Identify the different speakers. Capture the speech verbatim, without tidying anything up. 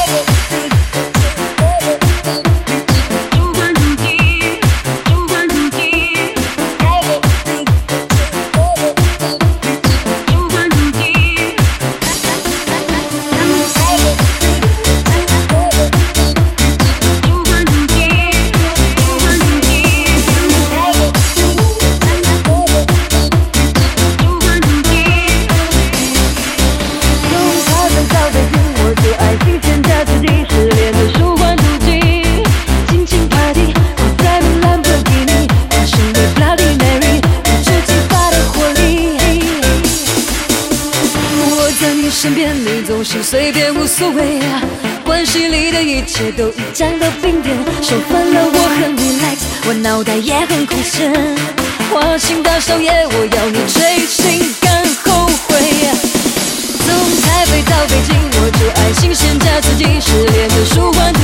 Speaker 1: 身边你总是随便无所谓啊，关系里的一切都已降到冰点，手烦了我很 relax， 我脑袋也很空闲，花心大少爷我要你追星敢后悔，从台北到北京我就爱新鲜加刺激，失恋的舒缓